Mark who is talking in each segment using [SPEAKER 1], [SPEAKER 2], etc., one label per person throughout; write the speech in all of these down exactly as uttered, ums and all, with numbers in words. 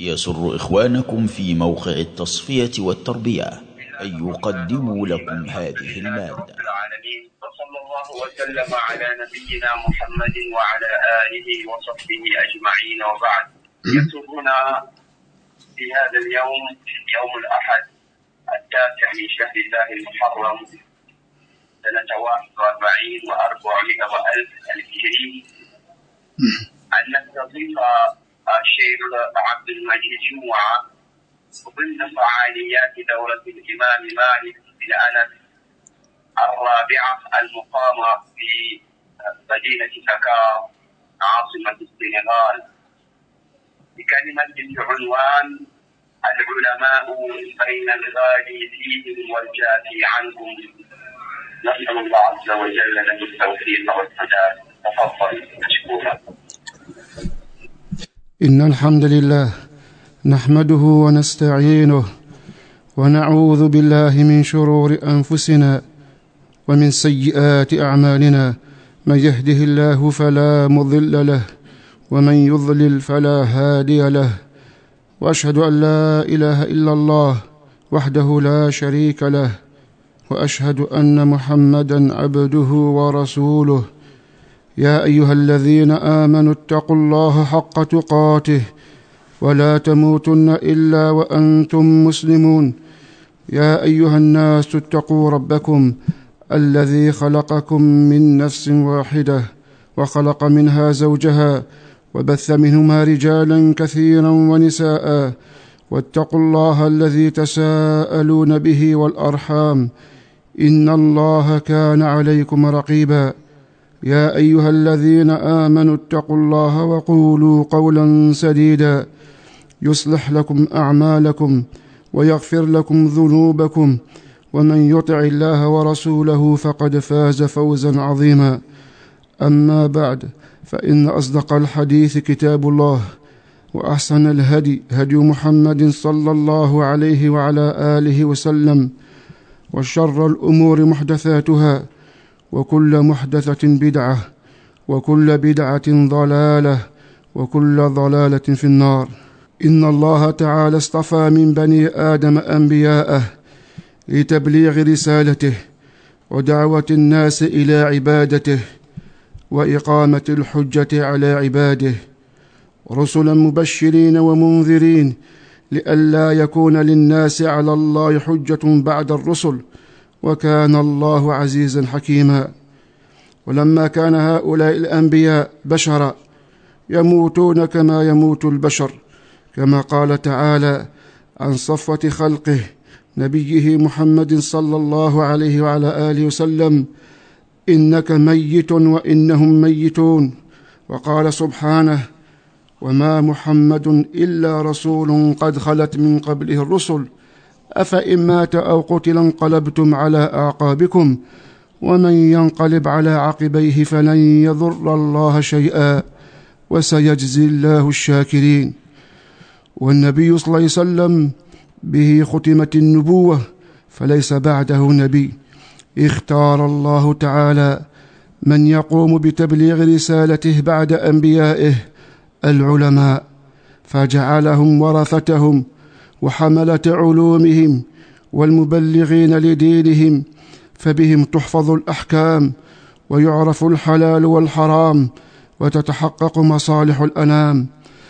[SPEAKER 1] يسر إخوانكم في موقع التصفية والتربية أن يقدموا لكم هذه المادة.
[SPEAKER 2] وصلى الله وسلم على نبينا محمد وعلى آله وصحبه أجمعين، وبعد. يسرنا في هذا اليوم، يوم الأحد التاسع من شهر الله المحرم سنة واحد وأربعين وأربعمائة وألف الهجري، أن نستضيف الشيخ عبد المجيد جمعة ضمن فعاليات دورة الإمام مالك بن أنس الرابعة المقامة في مدينة دكار عاصمة السنغال، بكلمة بعنوان العلماء بين الغالي فيهم والجافي عنهم. نسأل الله عز وجل له التوفيق والسداد. تفضل مشكورا.
[SPEAKER 3] إن الحمد لله نحمده ونستعينه ونعوذ بالله من شرور أنفسنا ومن سيئات أعمالنا، من يهده الله فلا مضل له ومن يضلل فلا هادي له، وأشهد أن لا إله إلا الله وحده لا شريك له، وأشهد أن محمدًا عبده ورسوله. يا أيها الذين آمنوا اتقوا الله حق تقاته ولا تموتن إلا وأنتم مسلمون. يا أيها الناس اتقوا ربكم الذي خلقكم من نفس واحدة وخلق منها زوجها وبث منهما رجالا كثيرا ونساء، واتقوا الله الذي تساءلون به والأرحام إن الله كان عليكم رقيبا. يا أيها الذين آمنوا اتقوا الله وقولوا قولا سديدا يصلح لكم أعمالكم ويغفر لكم ذنوبكم، ومن يطع الله ورسوله فقد فاز فوزا عظيما. أما بعد، فإن أصدق الحديث كتاب الله، وأحسن الهدي هدي محمد صلى الله عليه وعلى آله وسلم، وشر الأمور محدثاتها، وكل محدثة بدعة، وكل بدعة ضلالة، وكل ضلالة في النار. إن الله تعالى اصطفى من بني آدم أنبياءه لتبليغ رسالته ودعوة الناس إلى عبادته وإقامة الحجة على عباده، رسلا مبشرين ومنذرين لئلا يكون للناس على الله حجة بعد الرسل، وكان الله عزيزا حكيما. ولما كان هؤلاء الأنبياء بشرا يموتون كما يموت البشر، كما قال تعالى عن صفوة خلقه نبيه محمد صلى الله عليه وعلى آله وسلم: إنك ميت وإنهم ميتون. وقال سبحانه: وما محمد إلا رسول قد خلت من قبله الرسل أفإن مات أو قتل انقلبتم على أعقابكم ومن ينقلب على عقبيه فلن يضر الله شيئا وسيجزي الله الشاكرين. والنبي صلى الله عليه وسلم به ختمت النبوة، فليس بعده نبي. اختار الله تعالى من يقوم بتبليغ رسالته بعد أنبيائه، العلماء، فجعلهم ورثتهم وحملة علومهم والمبلغين لدينهم، فبهم تحفظ الأحكام ويعرف الحلال والحرام وتتحقق مصالح الأنام.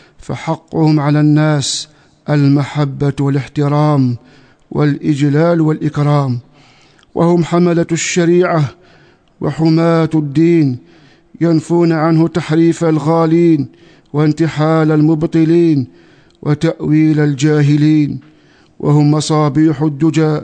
[SPEAKER 3] فحقهم على الناس المحبة والاحترام والإجلال والإكرام، وهم حملة الشريعة وحماة الدين، ينفون عنه تحريف الغالين وانتحال المبطلين وتأويل الجاهلين، وهم مصابيح الدجى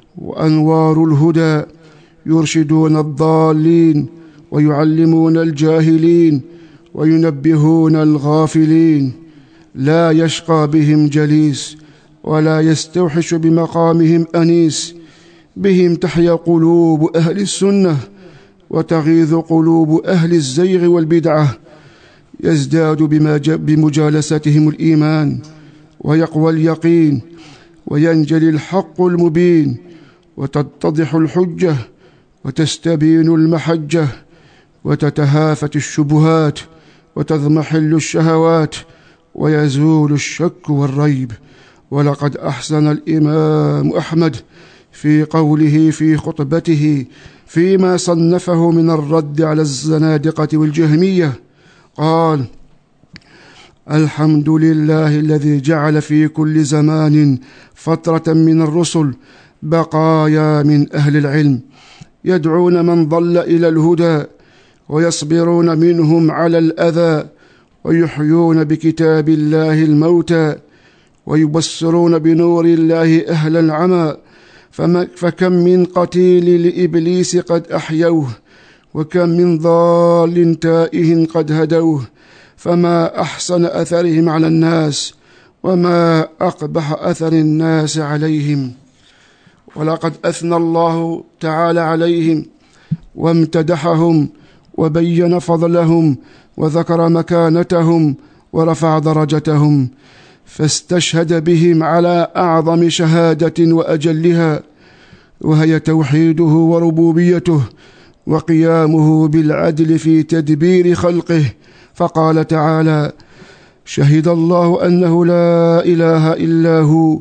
[SPEAKER 3] وأنوار الهدى، يرشدون الضالين ويعلمون الجاهلين وينبهون الغافلين. لا يشقى بهم جليس ولا يستوحش بمقامهم أنيس، بهم تحيا قلوب أهل السنة وتغيظ قلوب أهل الزيغ والبدعة، يزداد بمجالستهم الإيمان ويقوى اليقين، وينجلي الحق المبين، وتتضح الحجة وتستبين المحجة، وتتهافت الشبهات وتضمحل الشهوات، ويزول الشك والريب. ولقد أحسن الإمام أحمد في قوله في خطبته فيما صنفه من الرد على الزنادقة والجهمية، قال: الحمد لله الذي جعل في كل زمان فترة من الرسل بقايا من أهل العلم يدعون من ضل إلى الهدى، ويصبرون منهم على الأذى، ويحيون بكتاب الله الموتى، ويبصرون بنور الله أهل العمى. فكم من قتيل لإبليس قد أحيوه، وكم من ضال تائه قد هدوه، فما أحسن أثرهم على الناس، وما أقبح أثر الناس عليهم. ولقد أثنى الله تعالى عليهم وامتدحهم وبين فضلهم وذكر مكانتهم ورفع درجتهم، فاستشهد بهم على أعظم شهادة وأجلها، وهي توحيده وربوبيته وقيامه بالعدل في تدبير خلقه. فقال تعالى: شهد الله أنه لا إله إلا هو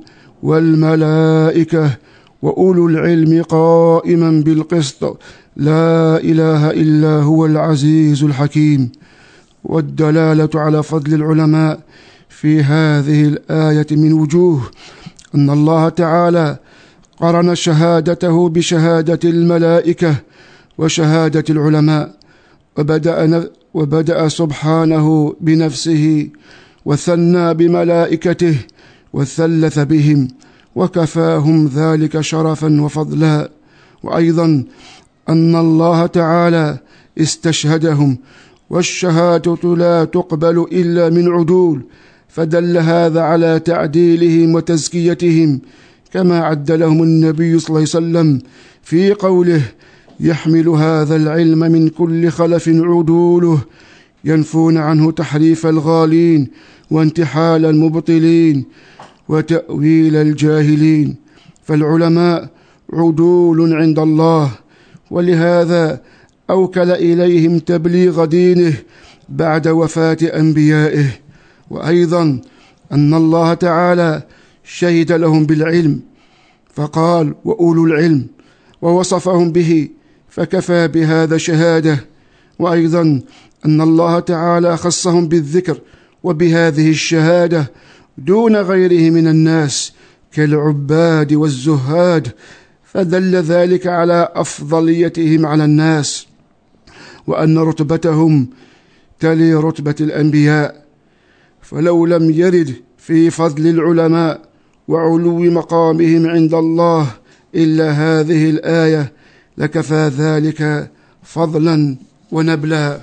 [SPEAKER 3] والملائكة وأولو العلم قائما بالقسط لا إله إلا هو العزيز الحكيم. والدلالة على فضل العلماء في هذه الآية من وجوه أن الله تعالى قرن شهادته بشهادة الملائكة وشهادة العلماء، وبدأ, وبدأ سبحانه بنفسه وثنى بملائكته وثلث بهم، وكفاهم ذلك شرفا وفضلا. وأيضا أن الله تعالى استشهدهم، والشهادة لا تقبل إلا من عدول، فدل هذا على تعديلهم وتزكيتهم، كما عدلهم النبي صلى الله عليه وسلم في قوله: يحمل هذا العلم من كل خلف عدوله ينفون عنه تحريف الغالين وانتحال المبطلين وتأويل الجاهلين. فالعلماء عدول عند الله، ولهذا أوكل إليهم تبليغ دينه بعد وفاة أنبيائه. وأيضا أن الله تعالى شهد لهم بالعلم فقال: وأولو العلم، ووصفهم به، فكفى بهذا شهادة. وأيضا أن الله تعالى خصهم بالذكر وبهذه الشهادة دون غيره من الناس كالعباد والزهاد، فدل ذلك على أفضليتهم على الناس، وأن رتبتهم تلي رتبة الأنبياء. فلو لم يرد في فضل العلماء وعلو مقامهم عند الله إلا هذه الآية لكفى ذلك فضلا ونبلا.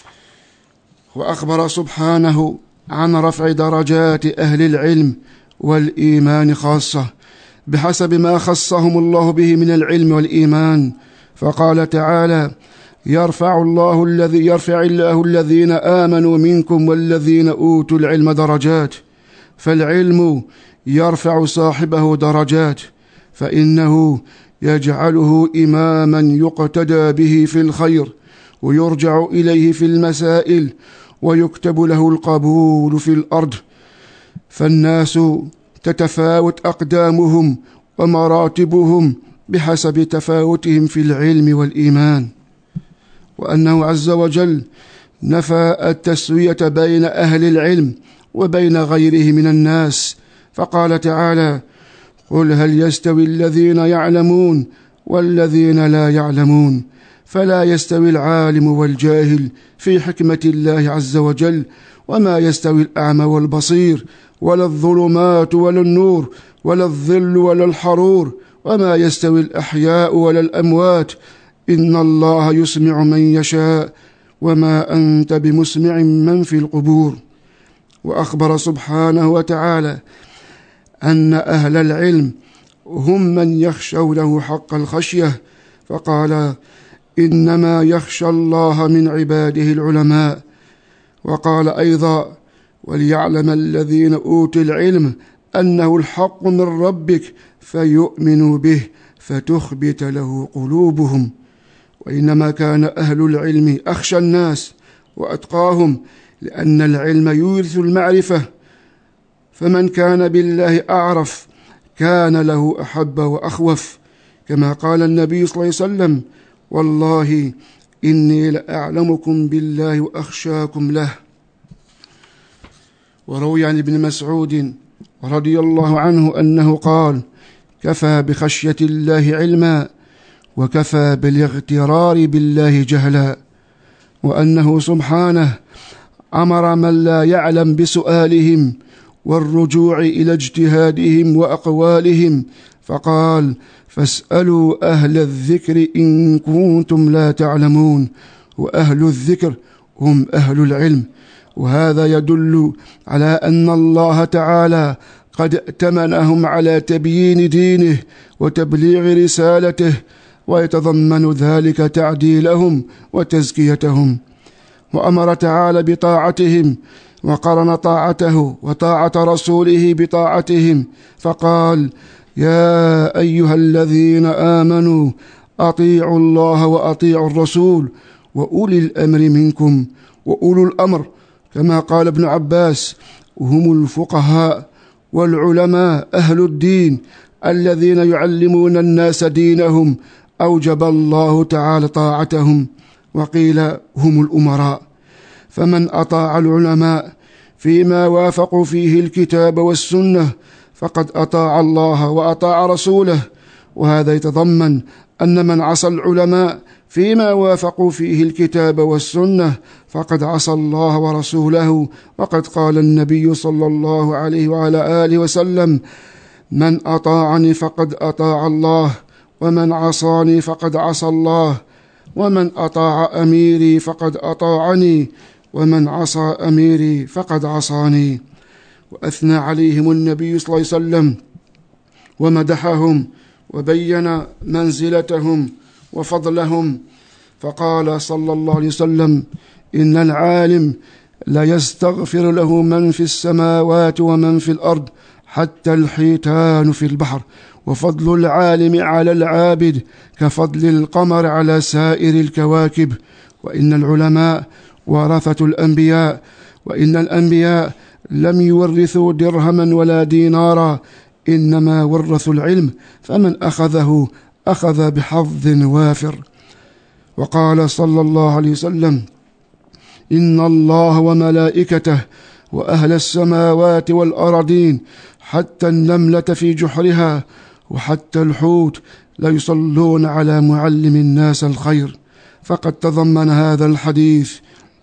[SPEAKER 3] وأخبر سبحانه عن رفع درجات أهل العلم والإيمان خاصة بحسب ما خصهم الله به من العلم والإيمان، فقال تعالى: يرفع الله الذي يرفع الله الذين آمنوا منكم والذين أوتوا العلم درجات. فالعلم يرفع صاحبه درجات، فإنه يجعله إماما يقتدى به في الخير، ويرجع إليه في المسائل، ويكتب له القبول في الأرض. فالناس تتفاوت أقدامهم ومراتبهم بحسب تفاوتهم في العلم والإيمان. وأنه عز وجل نفى التسوية بين أهل العلم وبين غيره من الناس، فقال تعالى: قل هل يستوي الذين يعلمون والذين لا يعلمون، فلا يستوي العالم والجاهل في حكمة الله عز وجل، وما يستوي الأعمى والبصير، ولا الظلمات ولا النور، ولا الظل ولا الحرور، وما يستوي الأحياء ولا الأموات، إن الله يسمع من يشاء وما أنت بمسمع من في القبور. وأخبر سبحانه وتعالى أن أهل العلم هم من يخشونه حق الخشية، فقال: إنما يخشى الله من عباده العلماء. وقال أيضا: وليعلم الذين أوتوا العلم أنه الحق من ربك فيؤمنوا به فتخبت له قلوبهم. وإنما كان أهل العلم أخشى الناس وأتقاهم، لأن العلم يورث المعرفة، فمن كان بالله أعرف كان له أحب وأخوف، كما قال النبي صلى الله عليه وسلم: والله إني لأعلمكم بالله وأخشاكم له. وروي عن ابن مسعود رضي الله عنه أنه قال: كفى بخشية الله علما وكفى بالاغترار بالله جهلا، وأنه سبحانه أمر من لا يعلم بسؤالهم والرجوع إلى اجتهادهم وأقوالهم، فقال: فاسألوا أهل الذكر إن كنتم لا تعلمون، وأهل الذكر هم أهل العلم. وهذا يدل على أن الله تعالى قد ائتمنهم على تبيين دينه وتبليغ رسالته، ويتضمن ذلك تعديلهم وتزكيتهم. وأمر تعالى بطاعتهم، وقرن طاعته وطاعة رسوله بطاعتهم، فقال: يا أيها الذين آمنوا أطيعوا الله وأطيعوا الرسول وأولي الأمر منكم. وأولو الأمر كما قال ابن عباس هم الفقهاء والعلماء أهل الدين الذين يعلمون الناس دينهم، أوجب الله تعالى طاعتهم. وقيل هم الأمراء. فمن أطاع العلماء فيما وافقوا فيه الكتاب والسنة فقد أطاع الله وأطاع رسوله. وهذا يتضمن أن من عصى العلماء فيما وافقوا فيه الكتاب والسنة فقد عصى الله ورسوله. وقد قال النبي صلى الله عليه وعلى آله وسلم: من أطاعني فقد أطاع الله، ومن عصاني فقد عصى الله، ومن أطاع أميري فقد أطاعني، ومن عصى أميري فقد عصاني. وأثنى عليهم النبي صلى الله عليه وسلم ومدحهم وبين منزلتهم وفضلهم، فقال صلى الله عليه وسلم: إن العالم لا يستغفر له من في السماوات ومن في الأرض حتى الحيتان في البحر، وفضل العالم على العابد كفضل القمر على سائر الكواكب. وإن العلماء ورثة الأنبياء، وإن الأنبياء لم يورثوا درهما ولا دينارا، إنما ورثوا العلم، فمن أخذه أخذ بحظ وافر. وقال صلى الله عليه وسلم: إن الله وملائكته وأهل السماوات والأرضين حتى النملة في جحرها وحتى الحوت لا يصلون على معلم الناس الخير. فقد تضمن هذا الحديث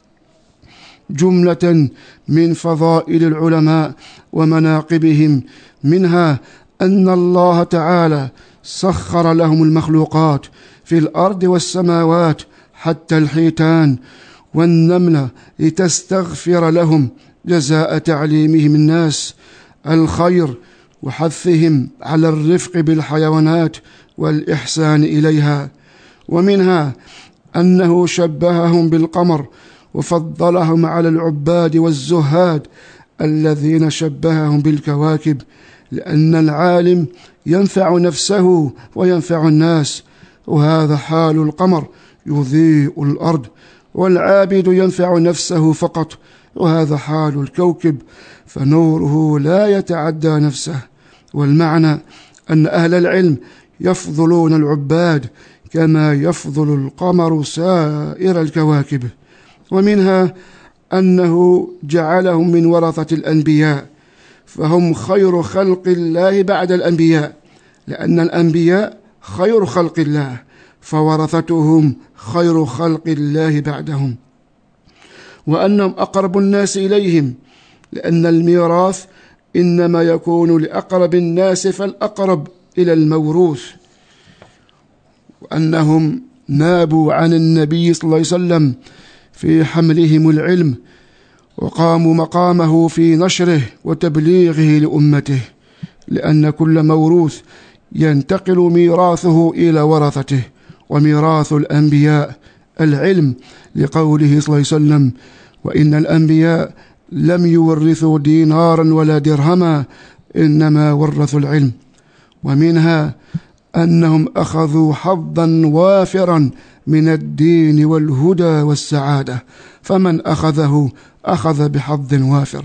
[SPEAKER 3] جملة من فضائل العلماء ومناقبهم، منها أن الله تعالى سخر لهم المخلوقات في الأرض والسماوات حتى الحيتان والنملة لتستغفر لهم جزاء تعليمهم الناس الخير وحثهم على الرفق بالحيوانات والإحسان إليها. ومنها أنه شبههم بالقمر وفضلهم على العباد والزهاد الذين شبههم بالكواكب، لأن العالم ينفع نفسه وينفع الناس، وهذا حال القمر يضيء الأرض، والعابد ينفع نفسه فقط، وهذا حال الكوكب فنوره لا يتعدى نفسه. والمعنى أن أهل العلم يفضلون العباد كما يفضل القمر سائر الكواكب. ومنها أنه جعلهم من ورثة الأنبياء، فهم خير خلق الله بعد الأنبياء، لأن الأنبياء خير خلق الله، فورثتهم خير خلق الله بعدهم. وأنهم أقرب الناس إليهم، لأن الميراث إنما يكون لأقرب الناس فالأقرب إلى الموروث. وأنهم نابوا عن النبي صلى الله عليه وسلم في حملهم العلم، وقاموا مقامه في نشره وتبليغه لأمته، لأن كل موروث ينتقل ميراثه إلى ورثته، وميراث الأنبياء العلم، لقوله صلى الله عليه وسلم: وإن الأنبياء لم يورثوا دينارا ولا درهما، إنما ورثوا العلم. ومنها أنهم أخذوا حظا وافرا من الدين والهدى والسعادة، فمن أخذه أخذ بحظ وافر،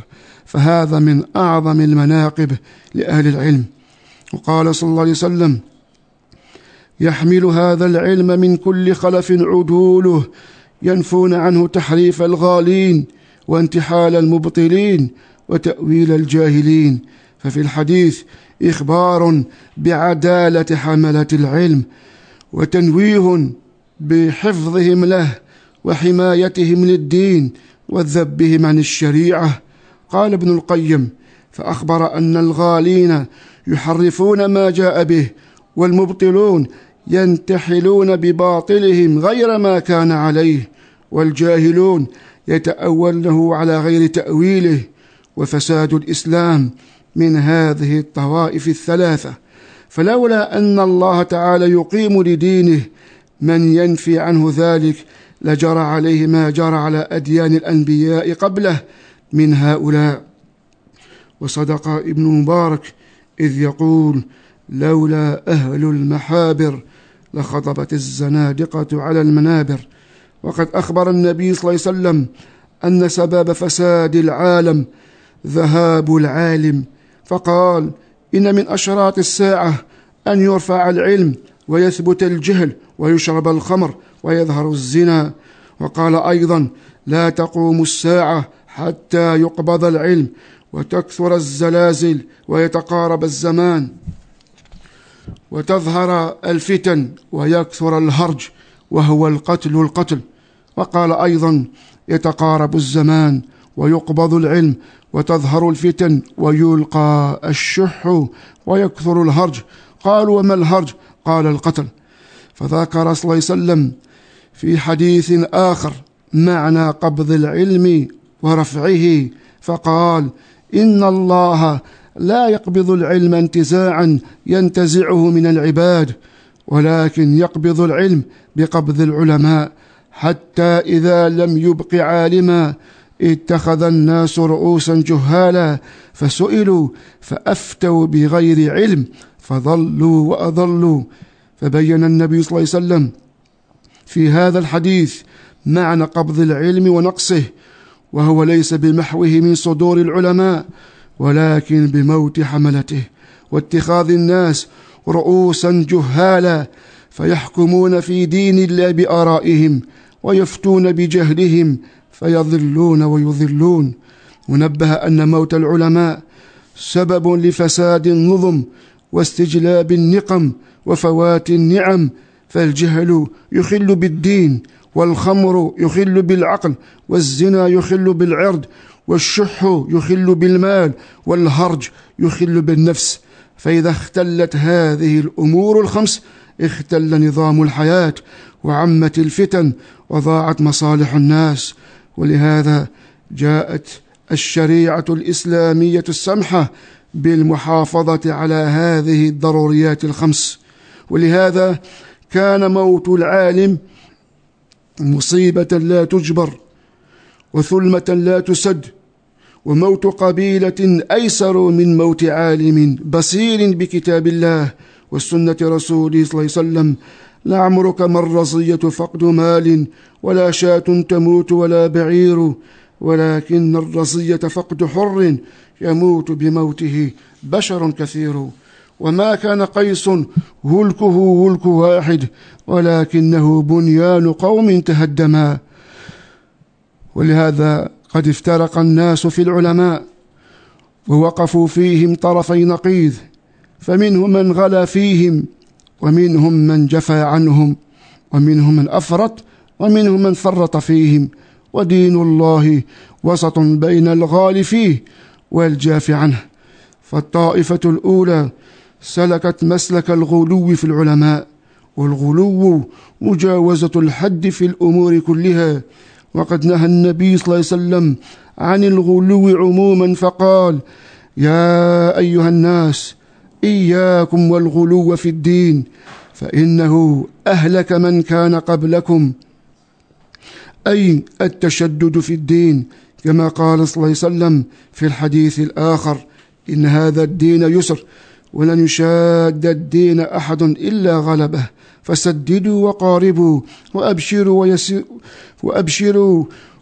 [SPEAKER 3] فهذا من أعظم المناقب لأهل العلم. وقال صلى الله عليه وسلم: يحمل هذا العلم من كل خلف عدوله ينفون عنه تحريف الغالين وانتحال المبطلين وتأويل الجاهلين. ففي الحديث إخبار بعدالة حملة العلم وتنويه بحفظهم له وحمايتهم للدين وذبهم عن الشريعة. قال ابن القيم: فأخبر أن الغالين يحرفون ما جاء به، والمبطلون ينتحلون بباطلهم غير ما كان عليه، والجاهلون يتأوله على غير تأويله. وفساد الإسلام من هذه الطوائف الثلاثة، فلولا أن الله تعالى يقيم لدينه من ينفي عنه ذلك لجرى عليه ما جرى على أديان الأنبياء قبله من هؤلاء. وصدق ابن مبارك إذ يقول: لولا أهل المحابر لخطبت الزنادقة على المنابر. وقد أخبر النبي صلى الله عليه وسلم أن سبب فساد العالم ذهاب العالم، فقال: إن من أشراط الساعة أن يرفع العلم ويثبت الجهل ويشرب الخمر ويظهر الزنا. وقال أيضا: لا تقوم الساعة حتى يقبض العلم وتكثر الزلازل ويتقارب الزمان وتظهر الفتن ويكثر الهرج وهو القتل القتل. وقال أيضا: يتقارب الزمان ويقبض العلم وتظهر الفتن ويلقى الشح ويكثر الهرج. قالوا: وما الهرج؟ قال: القتل. فذكر صلى الله عليه وسلم في حديث آخر معنى قبض العلم ورفعه، فقال: إن الله لا يقبض العلم انتزاعا ينتزعه من العباد، ولكن يقبض العلم بقبض العلماء، حتى إذا لم يبق عالما اتخذ الناس رؤوسا جهالا فسئلوا فأفتوا بغير علم فضلوا وأضلوا. فبين النبي صلى الله عليه وسلم في هذا الحديث معنى قبض العلم ونقصه، وهو ليس بمحوه من صدور العلماء، ولكن بموت حملته واتخاذ الناس رؤوسا جهالا فيحكمون في دين الله بآرائهم ويفتون بجهلهم فيضلون ويضلون. ونبه أن موت العلماء سبب لفساد النظم واستجلاب النقم وفوات النعم، فالجهل يخل بالدين، والخمر يخل بالعقل، والزنا يخل بالعرض، والشح يخل بالمال، والهرج يخل بالنفس. فإذا اختلت هذه الأمور الخمس اختل نظام الحياة وعمت الفتن وضاعت مصالح الناس. ولهذا جاءت الشريعة الإسلامية السمحة بالمحافظة على هذه الضروريات الخمس. ولهذا كان موت العالم مصيبة لا تجبر وثلمة لا تسد، وموت قبيلة أيسر من موت عالم بصير بكتاب الله والسنة رسوله صلى الله عليه وسلم. لعمرك ما الرزية فقد مال، ولا شاة تموت ولا بعير، ولكن الرزية فقد حر يموت بموته بشر كثير. وما كان قيس هلكه هلك واحد، ولكنه بنيان قوم تهدما. ولهذا قد افترق الناس في العلماء ووقفوا فيهم طرفي نقيض، فمنهم من غلا فيهم، ومنهم من جفى عنهم، ومنهم من أفرط، ومنهم من فرط فيهم. ودين الله وسط بين الغال فيه والجاف عنه. فالطائفة الأولى سلكت مسلك الغلو في العلماء، والغلو مجاوزة الحد في الأمور كلها. وقد نهى النبي صلى الله عليه وسلم عن الغلو عموما فقال: يا أيها الناس إياكم والغلو في الدين، فإنه أهلك من كان قبلكم، أي التشدد في الدين، كما قال صلى الله عليه وسلم في الحديث الآخر: إن هذا الدين يسر ولن يشاد الدين أحد إلا غلبه، فسددوا وقاربوا وأبشروا, ويسر وأبشروا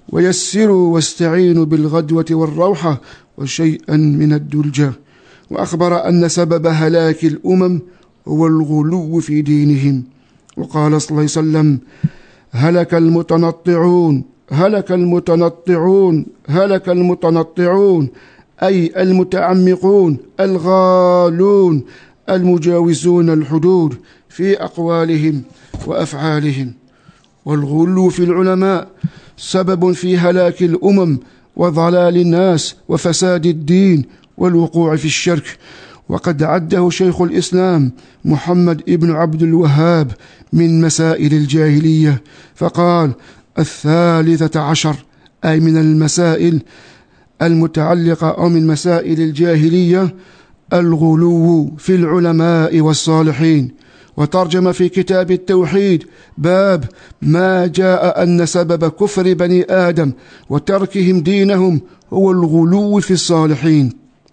[SPEAKER 3] ويسروا واستعينوا بالغدوة والروحة وشيئا من الدلجة. وأخبر أن سبب هلاك الأمم هو الغلو في دينهم، وقال صلى الله عليه وسلم: هلك المتنطعون هلك المتنطعون هلك المتنطعون، أي المتعمقون الغالون المجاوزون الحدود في أقوالهم وأفعالهم. والغلو في العلماء سبب في هلاك الأمم وضلال الناس وفساد الدين والوقوع في الشرك. وقد عده شيخ الإسلام محمد ابن عبد الوهاب من مسائل الجاهلية، فقال: الثالثة عشر، أي من المسائل المتعلقة أو من مسائل الجاهلية، الغلو في العلماء والصالحين. وترجم في كتاب التوحيد باب ما جاء أن سبب كفر بني آدم وتركهم دينهم هو الغلو في الصالحين.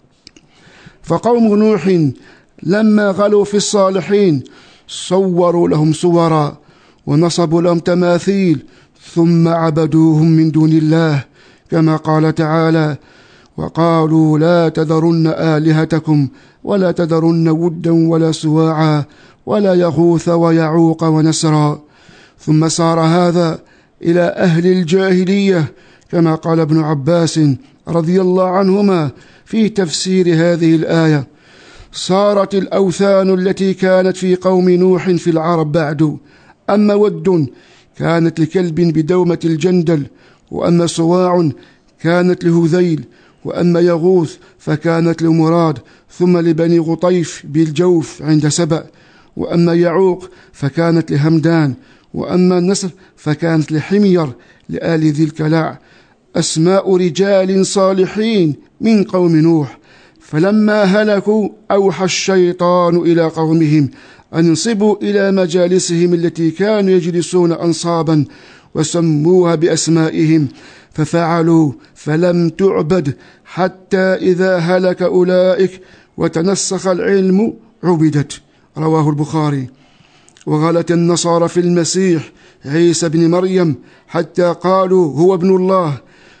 [SPEAKER 3] فقوم نوح لما غلوا في الصالحين صوروا لهم صورا ونصبوا لهم تماثيل ثم عبدوهم من دون الله، كما قال تعالى: وقالوا لا تذرن آلهتكم ولا تذرن ودا ولا سواعا ولا يغوث ويعوق ونسرا. ثم صار هذا إلى أهل الجاهلية، كما قال ابن عباس رضي الله عنهما في تفسير هذه الآية: صارت الأوثان التي كانت في قوم نوح في العرب بعد، أما ود كانت لكلب بدومة الجندل، وأما صواع كانت لهذيل، وأما يغوث فكانت لمراد ثم لبني غطيف بالجوف عند سبأ، وأما يعوق فكانت لهمدان، وأما النسر فكانت لحمير لآل ذي الكلاع، أسماء رجال صالحين من قوم نوح. فلما هلكوا أوحى الشيطان إلى قومهم أن انصبوا إلى مجالسهم التي كانوا يجلسون أنصابا وسموها بأسمائهم، ففعلوا فلم تعبد حتى إذا هلك أولئك وتنسخ العلم عبدت. رواه البخاري. وغلت النصارى في المسيح عيسى بن مريم حتى قالوا هو ابن الله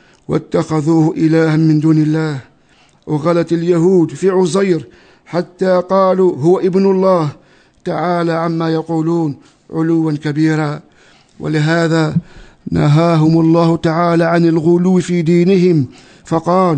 [SPEAKER 3] واتخذوه إلها من دون الله. وغلت اليهود في عزير حتى قالوا هو ابن الله تعالى عما يقولون علوا كبيرا. ولهذا نهاهم الله تعالى عن الغلو في دينهم، فقال: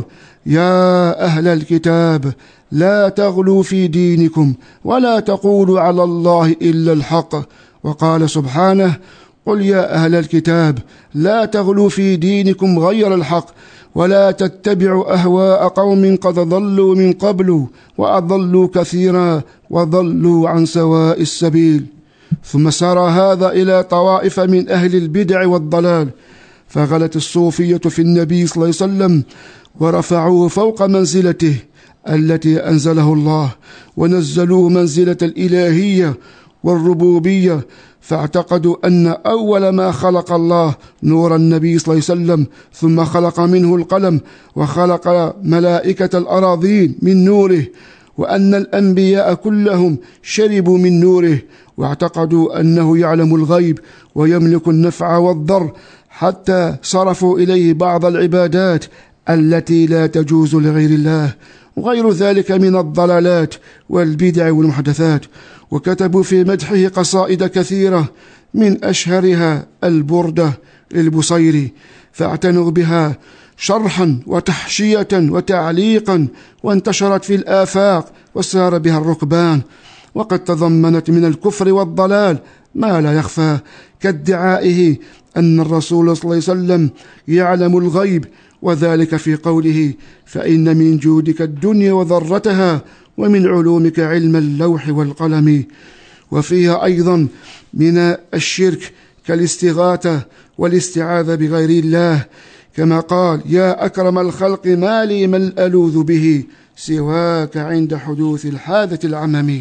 [SPEAKER 3] يا أهل الكتاب لا تغلوا في دينكم ولا تقولوا على الله إلا الحق. وقال سبحانه: قل يا أهل الكتاب لا تغلوا في دينكم غير الحق ولا تتبعوا أهواء قوم قد ضلوا من قبل وأضلوا كثيرا وضلوا عن سواء السبيل. ثم سار هذا إلى طوائف من أهل البدع والضلال، فغلت الصوفية في النبي صلى الله عليه وسلم ورفعوه فوق منزلته التي أنزله الله، ونزلوه منزلة الإلهية والربوبية، فاعتقدوا أن أول ما خلق الله نور النبي صلى الله عليه وسلم، ثم خلق منه القلم وخلق ملائكة الأراضين من نوره، وأن الأنبياء كلهم شربوا من نوره، واعتقدوا أنه يعلم الغيب ويملك النفع والضر، حتى صرفوا إليه بعض العبادات التي لا تجوز لغير الله، وغير ذلك من الضلالات والبدع والمحدثات. وكتبوا في مدحه قصائد كثيرة، من أشهرها البردة للبصيري، فاعتنوا بها شرحا وتحشية وتعليقا، وانتشرت في الآفاق وسار بها الركبان، وقد تضمنت من الكفر والضلال ما لا يخفى، كادعائه أن الرسول صلى الله عليه وسلم يعلم الغيب، وذلك في قوله: فإن من جودك الدنيا وذرتها ومن علومك علم اللوح والقلم. وفيها أيضا من الشرك كالاستغاثة والاستعاذة بغير الله، كما قال: يا أكرم الخلق ما لي من ألوذ به سواك عند حدوث الحادث العممي.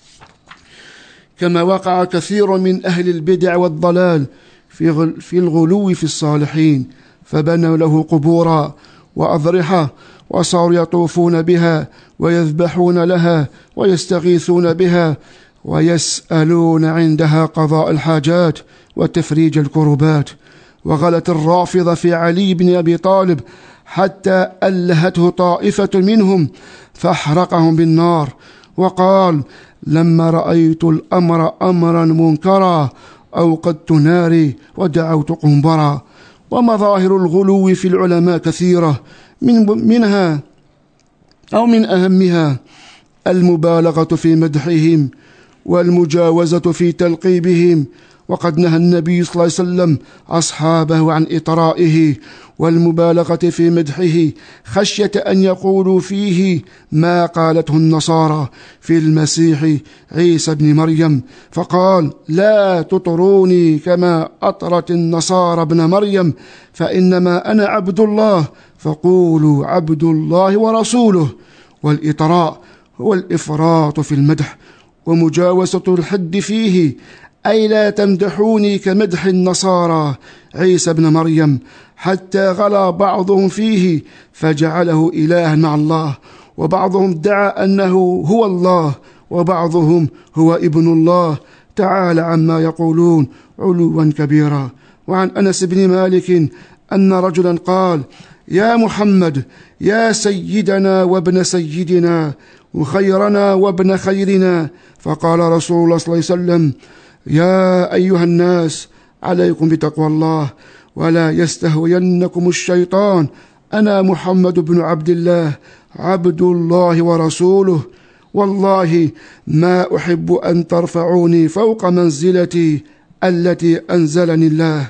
[SPEAKER 3] كما وقع كثير من أهل البدع والضلال في الغلو في الصالحين، فبنوا له قبورا وأضرحة، وصاروا يطوفون بها ويذبحون لها ويستغيثون بها ويسألون عندها قضاء الحاجات وتفريج الكربات. وغلت الرافضة في علي بن أبي طالب حتى ألهته طائفة منهم فأحرقهم بالنار، وقال: لما رأيت الأمر أمرا منكرا أوقدت ناري ودعوت قنبرا. ومظاهر الغلو في العلماء كثيرة، من منها أو من أهمها المبالغة في مدحهم والمجاوزة في تلقيبهم، وقد نهى النبي صلى الله عليه وسلم أصحابه عن إطرائه والمبالغة في مدحه خشية أن يقولوا فيه ما قالته النصارى في المسيح عيسى بن مريم، فقال: لا تطروني كما أطرت النصارى ابن مريم، فإنما أنا عبد الله فقولوا عبد الله ورسوله. والإطراء هو الإفراط في المدح ومجاوزة الحد فيه، أي لا تمدحوني كمدح النصارى عيسى بن مريم، حتى غلا بعضهم فيه فجعله إلها مع الله، وبعضهم ادعى أنه هو الله، وبعضهم هو ابن الله تعالى عما يقولون علوا كبيرا. وعن أنس بن مالك أن رجلا قال: يا محمد، يا سيدنا وابن سيدنا وخيرنا وابن خيرنا. فقال رسول الله صلى الله عليه وسلم: يا أيها الناس، عليكم بتقوى الله، ولا يستهوينكم الشيطان، أنا محمد بن عبد الله عبد الله ورسوله، والله ما أحب أن ترفعوني فوق منزلتي التي أنزلني الله،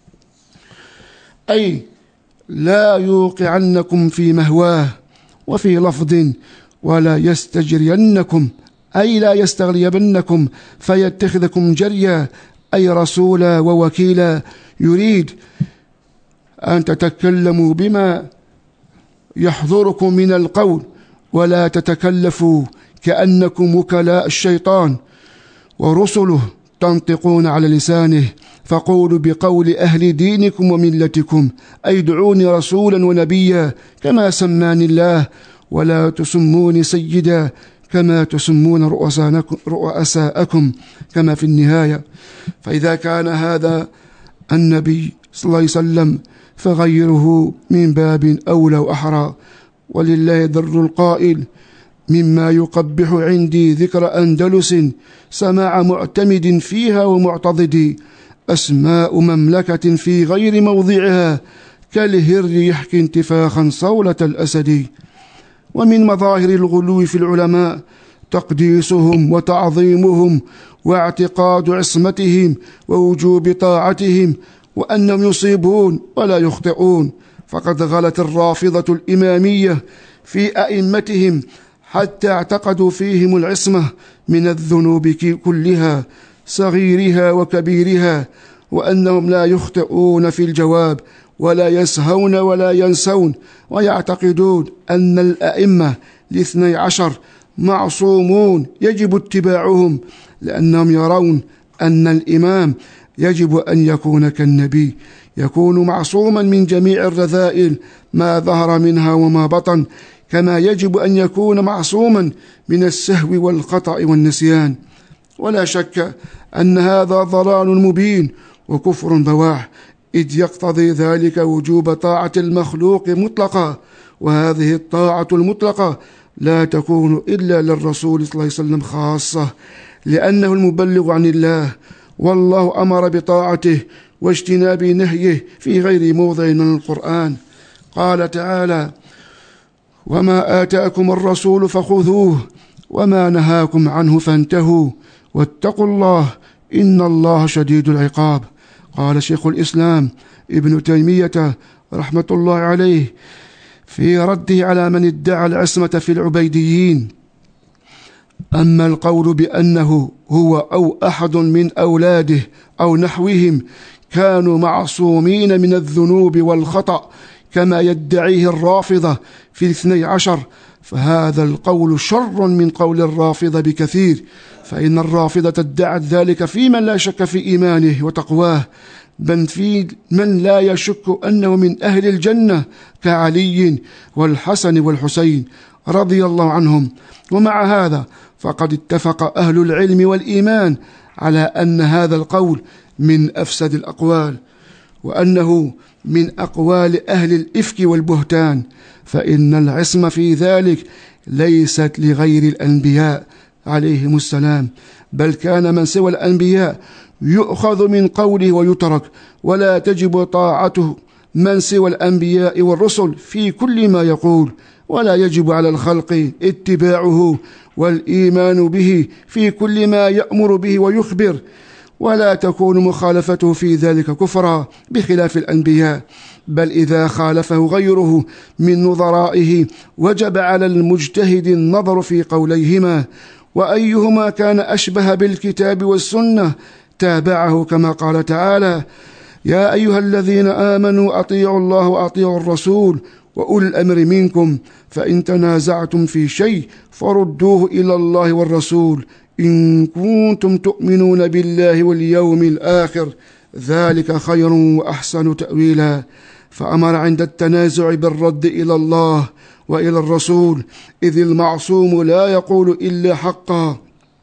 [SPEAKER 3] أي لا يوقعنكم في مهواه. وفي لفظ: ولا يستجرينكم، أي لا يستغلبنكم فيتخذكم جريا، أي رسولا ووكيلا، يريد أن تتكلموا بما يحضركم من القول ولا تتكلفوا كأنكم وكلاء الشيطان، ورسله تنطقون على لسانه، فقولوا بقول أهل دينكم وملتكم، أي دعوني رسولا ونبيا كما سماني الله، ولا تسموني سيدا كما تسمون رؤساءكم كما في النهاية. فإذا كان هذا النبي صلى الله عليه وسلم فغيره من باب أولى وأحرى. ولله در القائل: مما يقبح عندي ذكر أندلس سماع معتمد فيها ومعتضد، أسماء مملكة في غير موضعها كالهر يحكي انتفاخا صولة الأسد. ومن مظاهر الغلو في العلماء تقديسهم وتعظيمهم واعتقاد عصمتهم ووجوب طاعتهم، وأنهم يصيبون ولا يخطئون. فقد غلت الرافضة الإمامية في أئمتهم حتى اعتقدوا فيهم العصمة من الذنوب كلها صغيرها وكبيرها، وأنهم لا يخطئون في الجواب ولا يسهون ولا ينسون، ويعتقدون أن الأئمة الاثني عشر معصومون يجب اتباعهم، لأنهم يرون أن الإمام يجب أن يكون كالنبي، يكون معصوما من جميع الرذائل ما ظهر منها وما بطن، كما يجب أن يكون معصوما من السهو والخطأ والنسيان. ولا شك أن هذا ضلال مبين وكفر بواح، إذ يقتضي ذلك وجوب طاعة المخلوق مطلقا، وهذه الطاعة المطلقة لا تكون إلا للرسول صلى الله عليه وسلم خاصة، لأنه المبلغ عن الله، والله أمر بطاعته واجتناب نهيه في غير موضع من القرآن. قال تعالى: وما آتاكم الرسول فخذوه وما نهاكم عنه فانتهوا واتقوا الله إن الله شديد العقاب. قال شيخ الإسلام ابن تيمية رحمة الله عليه في رده على من ادعى العصمة في العبيديين: أما القول بأنه هو أو أحد من أولاده أو نحوهم كانوا معصومين من الذنوب والخطأ كما يدعيه الرافضة في الاثني عشر، فهذا القول شر من قول الرافضة بكثير، فإن الرافضة ادعت ذلك في من لا شك في إيمانه وتقواه، بل في من لا يشك أنه من أهل الجنة كعلي والحسن والحسين رضي الله عنهم. ومع هذا فقد اتفق أهل العلم والإيمان على أن هذا القول من أفسد الأقوال. وأنه من أقوال أهل الإفك والبهتان، فإن العصمة في ذلك ليست لغير الأنبياء عليهم السلام، بل كان من سوى الأنبياء يؤخذ من قوله ويترك، ولا تجب طاعته من سوى الأنبياء والرسل في كل ما يقول، ولا يجب على الخلق اتباعه والإيمان به في كل ما يأمر به ويخبر، ولا تكون مخالفته في ذلك كفرا بخلاف الأنبياء، بل إذا خالفه غيره من نظرائه وجب على المجتهد النظر في قوليهما، وأيهما كان أشبه بالكتاب والسنة تابعه، كما قال تعالى: يا أيها الذين آمنوا أطيعوا الله وأطيعوا الرسول وأولي الأمر منكم، فإن تنازعتم في شيء فردوه إلى الله والرسول إن كنتم تؤمنون بالله واليوم الآخر، ذلك خير وأحسن تأويلا. فأمر عند التنازع بالرد إلى الله وإلى الرسول، إذ المعصوم لا يقول إلا حقا،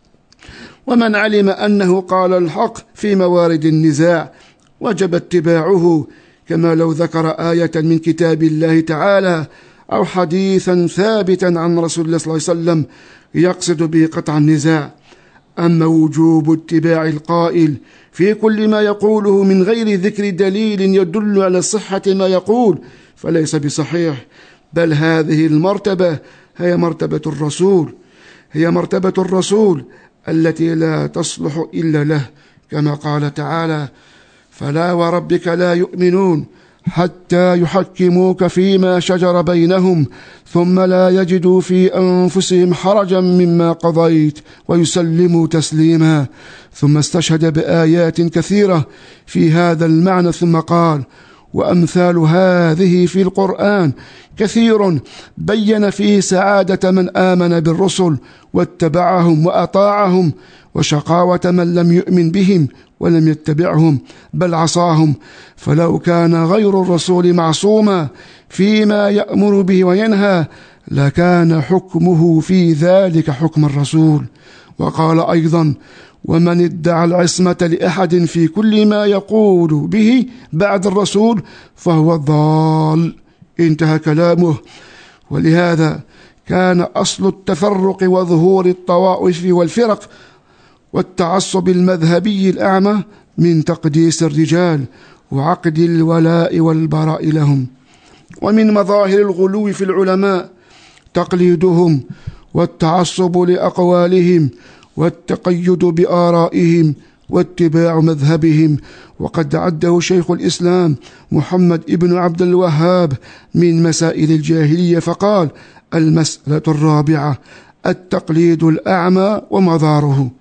[SPEAKER 3] ومن علم أنه قال الحق في موارد النزاع وجب اتباعه، كما لو ذكر آية من كتاب الله تعالى أو حديثا ثابتا عن رسول الله صلى الله عليه وسلم يقصد به قطع النزاع. أما وجوب اتباع القائل في كل ما يقوله من غير ذكر دليل يدل على صحة ما يقول فليس بصحيح، بل هذه المرتبة هي مرتبة الرسول هي مرتبة الرسول التي لا تصلح إلا له، كما قال تعالى: فلا وربك لا يؤمنون حتى يحكموك فيما شجر بينهم ثم لا يجدوا في أنفسهم حرجا مما قضيت ويسلموا تسليما. ثم استشهد بآيات كثيرة في هذا المعنى، ثم قال: وأمثال هذه في القرآن كثير بين فيه سعادة من آمن بالرسل واتبعهم وأطاعهم، وشقاوة من لم يؤمن بهم ولم يتبعهم بل عصاهم، فلو كان غير الرسول معصوما فيما يأمر به وينهى لكان حكمه في ذلك حكم الرسول. وقال أيضا: ومن ادعى العصمة لأحد في كل ما يقول به بعد الرسول فهو ضال. انتهى كلامه. ولهذا كان أصل التفرق وظهور الطوائف والفرق والتعصب المذهبي الأعمى من تقديس الرجال وعقد الولاء والبراء لهم، ومن مظاهر الغلو في العلماء تقليدهم والتعصب لأقوالهم والتقيد بآرائهم واتباع مذهبهم. وقد عده شيخ الإسلام محمد ابن عبد الوهاب من مسائل الجاهلية فقال: المسألة الرابعة التقليد الأعمى ومضاره.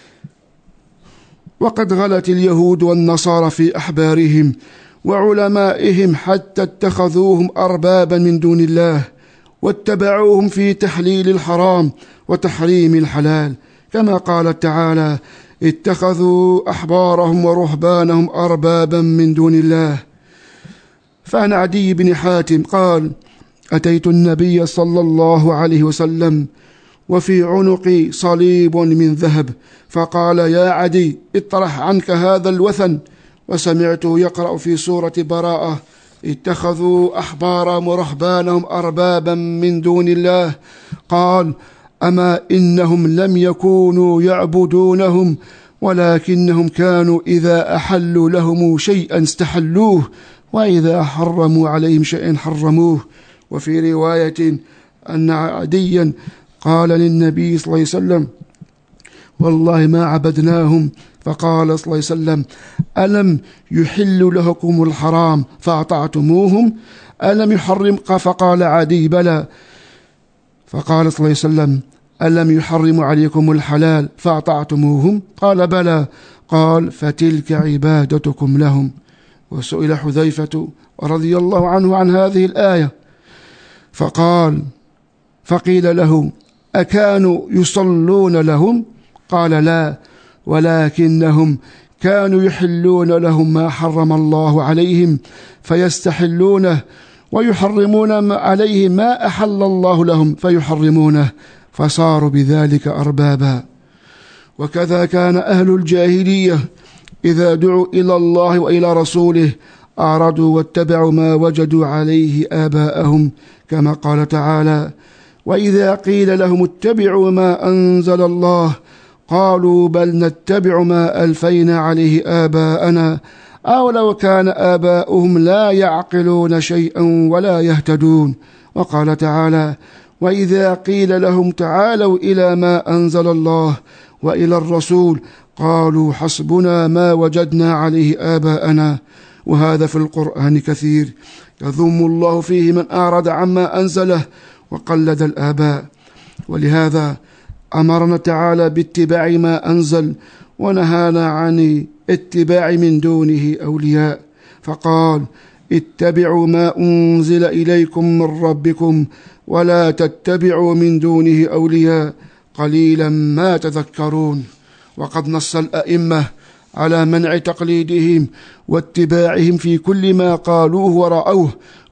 [SPEAKER 3] وقد غلت اليهود والنصارى في أحبارهم وعلمائهم حتى اتخذوهم أربابا من دون الله، واتبعوهم في تحليل الحرام وتحريم الحلال، كما قال تعالى: اتخذوا أحبارهم ورهبانهم أربابا من دون الله. فعن عدي بن حاتم قال: أتيت النبي صلى الله عليه وسلم وفي عنقي صليب من ذهب، فقال: يا عدي اطرح عنك هذا الوثن. وسمعته يقرأ في سورة براءة: اتخذوا أحبارهم ورهبانهم أربابا من دون الله. قال: أما إنهم لم يكونوا يعبدونهم ولكنهم كانوا إذا أحلوا لهم شيئا استحلوه وإذا حرموا عليهم شيئا حرموه. وفي رواية أن عديا قال للنبي صلى الله عليه وسلم: والله ما عبدناهم. فقال صلى الله عليه وسلم: ألم يحل لكم الحرام فأطعتموهم؟ ألم يحرم؟ فقال عدي: بلى. فقال صلى الله عليه وسلم: ألم يحرم عليكم الحلال فأطعتموهم؟ قال: بلى. قال: فتلك عبادتكم لهم. وسئل حذيفة رضي الله عنه عن هذه الآية فقال فقيل له: أكانوا يصلون لهم؟ قال: لا، ولكنهم كانوا يحلون لهم ما حرم الله عليهم فيستحلونه، ويحرمون عليهم ما أحل الله لهم فيحرمونه، فصاروا بذلك أربابا. وكذا كان أهل الجاهلية إذا دعوا إلى الله وإلى رسوله أعرضوا واتبعوا ما وجدوا عليه آباءهم، كما قال تعالى: وإذا قيل لهم اتبعوا ما أنزل الله قالوا بل نتبع ما ألفينا عليه آباءنا أو لو كان آباؤهم لا يعقلون شيئا ولا يهتدون. وقال تعالى: وإذا قيل لهم تعالوا إلى ما أنزل الله وإلى الرسول قالوا حسبنا ما وجدنا عليه آباءنا. وهذا في القرآن كثير، يذم الله فيه من أعرض عما أنزله وقلد الآباء. ولهذا أمرنا تعالى باتباع ما أنزل ونهانا عن اتباع من دونه أولياء، فقال: اتبعوا ما أنزل إليكم من ربكم ولا تتبعوا من دونه أولياء قليلا ما تذكرون. وقد نص الأئمة على منع تقليدهم واتباعهم في كل ما قالوه ورأوه،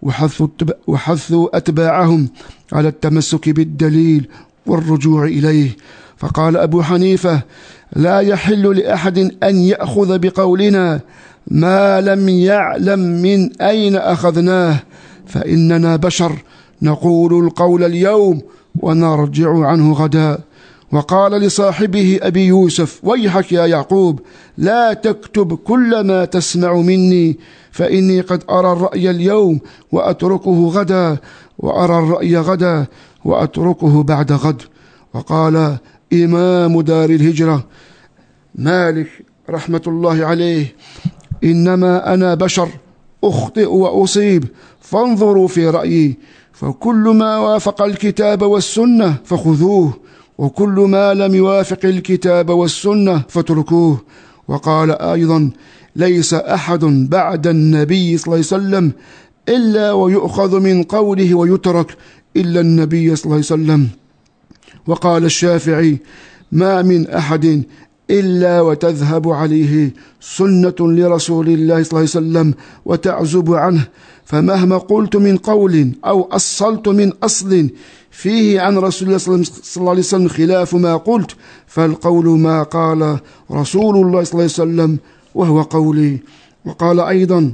[SPEAKER 3] وحثوا أتباعهم على التمسك بالدليل والرجوع إليه. فقال أبو حنيفة: لا يحل لأحد أن يأخذ بقولنا ما لم يعلم من أين أخذناه، فإننا بشر نقول القول اليوم ونرجع عنه غدا. وقال لصاحبه أبي يوسف: ويحك يا يعقوب، لا تكتب كل ما تسمع مني، فإني قد أرى الرأي اليوم وأتركه غدا، وأرى الرأي غدا وأتركه بعد غد. وقال إمام دار الهجرة مالك رحمة الله عليه: إنما أنا بشر أخطئ وأصيب، فانظروا في رأيي، فكل ما وافق الكتاب والسنة فخذوه، وكل ما لم يوافق الكتاب والسنة فاتركوه. وقال أيضا: ليس أحد بعد النبي صلى الله عليه وسلم إلا ويؤخذ من قوله ويترك إلا النبي صلى الله عليه وسلم. وقال الشافعي: ما من أحد إلا وتذهب عليه سنة لرسول الله صلى الله عليه وسلم وتعزب عنه، فمهما قلت من قول أو أصلت من أصل فيه عن رسول الله صلى الله عليه وسلم خلاف ما قلت، فالقول ما قال رسول الله صلى الله عليه وسلم وهو قولي. وقال أيضا: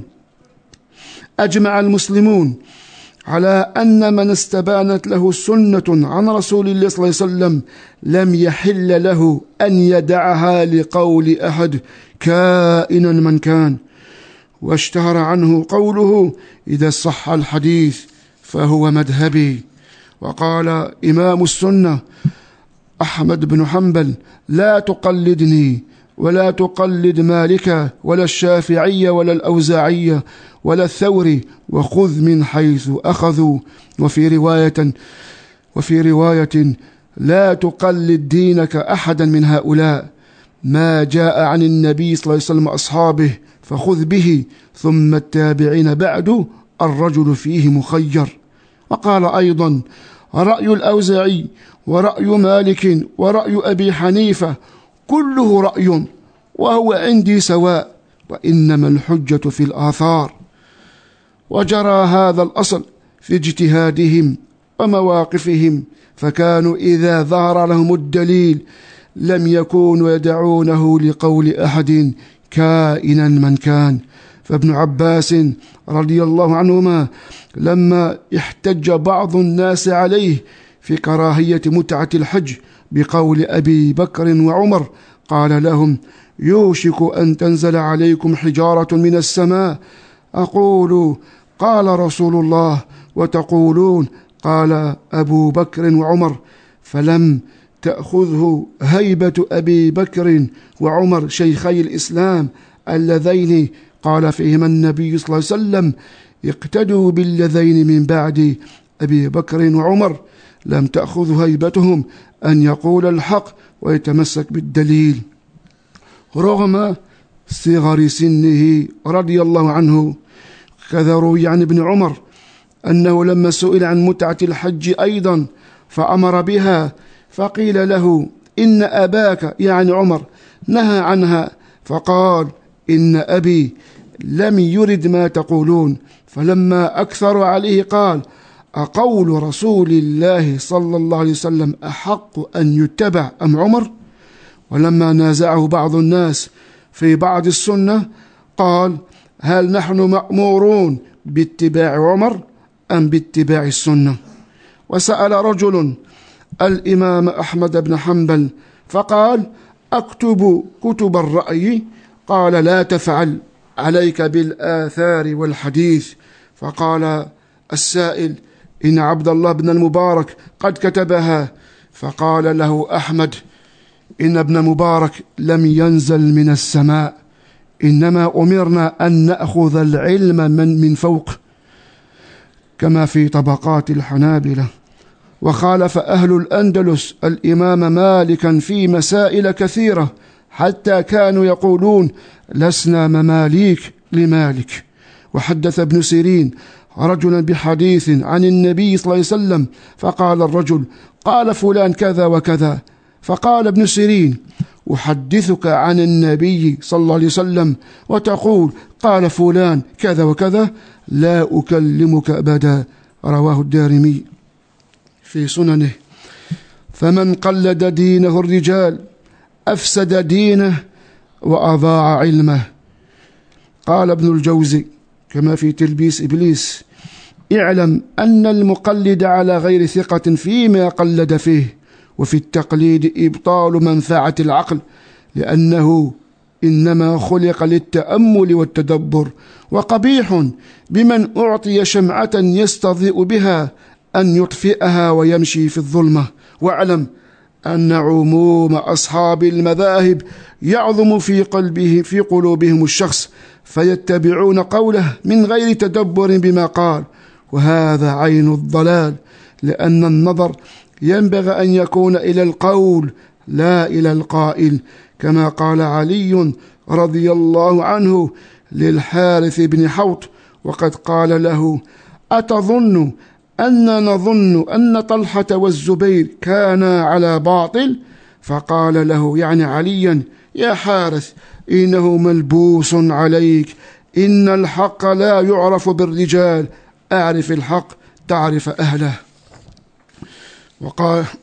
[SPEAKER 3] أجمع المسلمون على أن من استبانت له سنة عن رسول الله صلى الله عليه وسلم لم يحل له أن يدعها لقول أحد كائنا من كان. واشتهر عنه قوله: إذا صح الحديث فهو مذهبي. وقال إمام السنة أحمد بن حنبل: لا تقلدني ولا تقلد مالك ولا الشافعية ولا الأوزاعية ولا الثوري، وخذ من حيث أخذوا. وفي رواية وفي رواية لا تقلد دينك أحدا من هؤلاء، ما جاء عن النبي صلى الله عليه وسلم أصحابه فخذ به، ثم التابعين بعد الرجل فيه مخير. وقال أيضا: رأي الأوزاعي ورأي مالك ورأي أبي حنيفة كله رأي وهو عندي سواء، وإنما الحجة في الآثار. وجرى هذا الأصل في اجتهادهم ومواقفهم، فكانوا إذا ظهر لهم الدليل لم يكونوا يدعونه لقول أحد كائنا من كان. فابن عباس رضي الله عنهما لما احتج بعض الناس عليه في كراهية متعة الحج بقول أبي بكر وعمر قال لهم: يوشك أن تنزل عليكم حجارة من السماء، أقول قال رسول الله وتقولون قال أبو بكر وعمر، فلم تأخذه هيبة أبي بكر وعمر شيخي الإسلام اللذين قال فيهما النبي صلى الله عليه وسلم: اقتدوا باللذين من بعد أبي بكر وعمر. لم تأخذ هيبتهم أن يقول الحق ويتمسك بالدليل رغم صغر سنه رضي الله عنه. كذا روي عن ابن عمر أنه لما سئل عن متعة الحج أيضا فأمر بها، فقيل له: إن أباك يعني عمر نهى عنها، فقال: إن أبي لم يرد ما تقولون. فلما أكثر عليه قال: أقول رسول الله صلى الله عليه وسلم أحق أن يتبع أم عمر؟ ولما نازعه بعض الناس في بعض السنة قال: هل نحن مأمورون باتباع عمر أم باتباع السنة؟ وسأل رجل الإمام أحمد بن حنبل فقال: أكتب كتب الرأي؟ قال: لا تفعل، عليك بالآثار والحديث. فقال السائل: إن عبد الله بن المبارك قد كتبها. فقال له أحمد: إن ابن مبارك لم ينزل من السماء، إنما أمرنا أن نأخذ العلم من, من فوق، كما في طبقات الحنابلة. وخالف أهل الأندلس الإمام مالكا في مسائل كثيرة، حتى كانوا يقولون: لسنا مماليك لمالك. وحدث ابن سيرين رجلا بحديث عن النبي صلى الله عليه وسلم، فقال الرجل: قال فلان كذا وكذا. فقال ابن سيرين: أحدثك عن النبي صلى الله عليه وسلم وتقول قال فلان كذا وكذا؟ لا أكلمك أبدا. رواه الدارمي في سننه. فمن قلد دينه الرجال أفسد دينه وأضاع علمه. قال ابن الجوزي كما في تلبيس إبليس: اعلم أن المقلد على غير ثقة فيما قلد فيه، وفي التقليد إبطال منفعة العقل، لأنه إنما خلق للتأمل والتدبر، وقبيح بمن أعطي شمعة يستضيء بها أن يطفئها ويمشي في الظلمة. واعلم أن عموم أصحاب المذاهب يعظم في قلبه في قلوبهم الشخص، فيتبعون قوله من غير تدبر بما قال، وهذا عين الضلال، لأن النظر ينبغي أن يكون إلى القول لا إلى القائل، كما قال علي رضي الله عنه للحارث بن حوط وقد قال له: أتظن أن نظن أن طلحة والزبير كانا على باطل؟ فقال له يعني عليا: يا حارث، إنه ملبوس عليك، إن الحق لا يعرف بالرجال، أعرف الحق تعرف أهله. وقال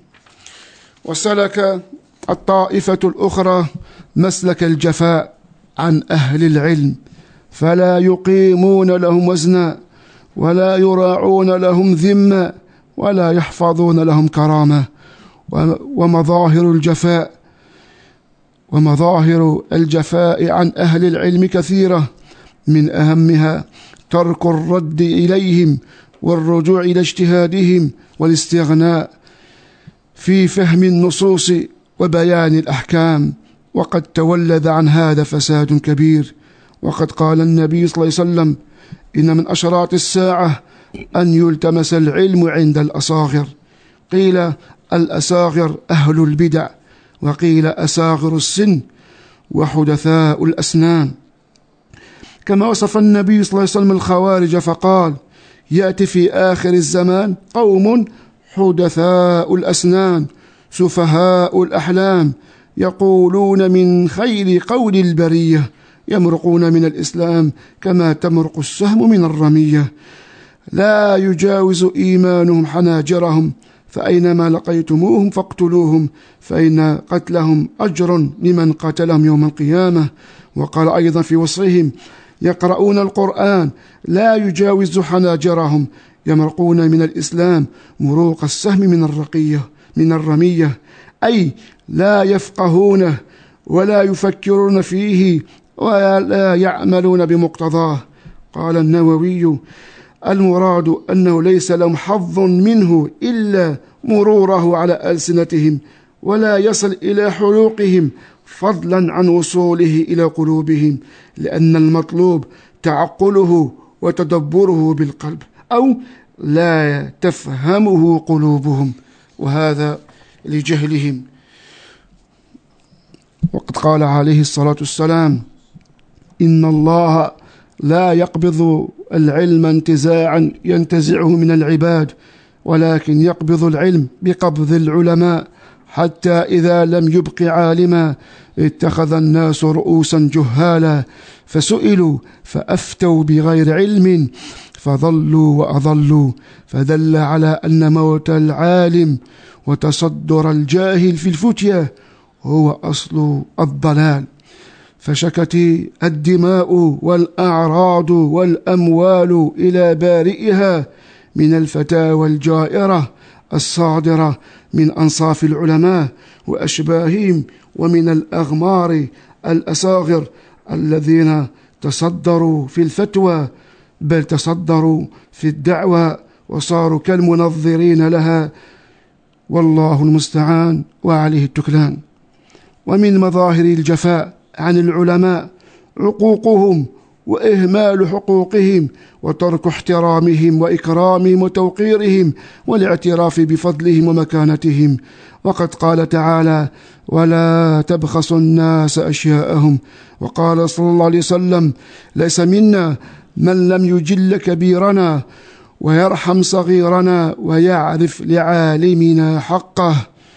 [SPEAKER 3] وسلك الطائفة الأخرى مسلك الجفاء عن أهل العلم، فلا يقيمون لهم وزنا، ولا يراعون لهم ذمة، ولا يحفظون لهم كرامة. ومظاهر الجفاء ومظاهر الجفاء عن أهل العلم كثيرة، من أهمها ترك الرد إليهم والرجوع إلى اجتهادهم والاستغناء في فهم النصوص وبيان الأحكام، وقد تولد عن هذا فساد كبير. وقد قال النبي صلى الله عليه وسلم: إن من أشراط الساعة أن يلتمس العلم عند الأصاغر. قيل الأصاغر أهل البدع، وقيل أصاغر السن وحدثاء الأسنان. كما وصف النبي صلى الله عليه وسلم الخوارج فقال: يأتي في آخر الزمان قوم حدثاء الأسنان سفهاء الأحلام، يقولون من خير قول البرية، يمرقون من الإسلام كما تمرق السهم من الرمية، لا يجاوز إيمانهم حناجرهم، فأينما لقيتموهم فاقتلوهم، فإن قتلهم أجر لمن قتلهم يوم القيامة. وقال أيضا في وصفهم: يقرؤون القرآن لا يجاوز حناجرهم، يمرقون من الإسلام مروق السهم من الرقية من الرمية، أي لا يفقهونه ولا يفكرون فيه ولا يعملون بمقتضاه. قال النووي: المراد أنه ليس لهم حظ منه إلا مروره على ألسنتهم، ولا يصل إلى حلوقهم فضلا عن وصوله إلى قلوبهم، لأن المطلوب تعقله وتدبره بالقلب، أو لا تفهمه قلوبهم، وهذا لجهلهم. وقد قال عليه الصلاة والسلام: إن الله لا يقبض العلم انتزاعا ينتزعه من العباد، ولكن يقبض العلم بقبض العلماء، حتى إذا لم يبق عالما اتخذ الناس رؤوسا جهالا، فسئلوا فأفتوا بغير علم فضلوا وأضلوا، فدل على أن موت العالم وتصدر الجاهل في الفتية هو أصل الضلال. فشكت الدماء والأعراض والأموال إلى بارئها من الفتاوى الجائرة الصادرة من أنصاف العلماء وأشباههم، ومن الأغمار الأصاغر الذين تصدروا في الفتوى، بل تصدروا في الدعوة وصاروا كالمنظرين لها، والله المستعان وعليه التكلان. ومن مظاهر الجفاء عن العلماء عقوقهم وإهمال حقوقهم وترك احترامهم وإكرامهم وتوقيرهم والاعتراف بفضلهم ومكانتهم. وقد قال تعالى: ولا تبخسوا الناس أشياءهم. وقال صلى الله عليه وسلم: ليس منا من لم يجل كبيرنا ويرحم صغيرنا ويعرف لعالمنا حقه،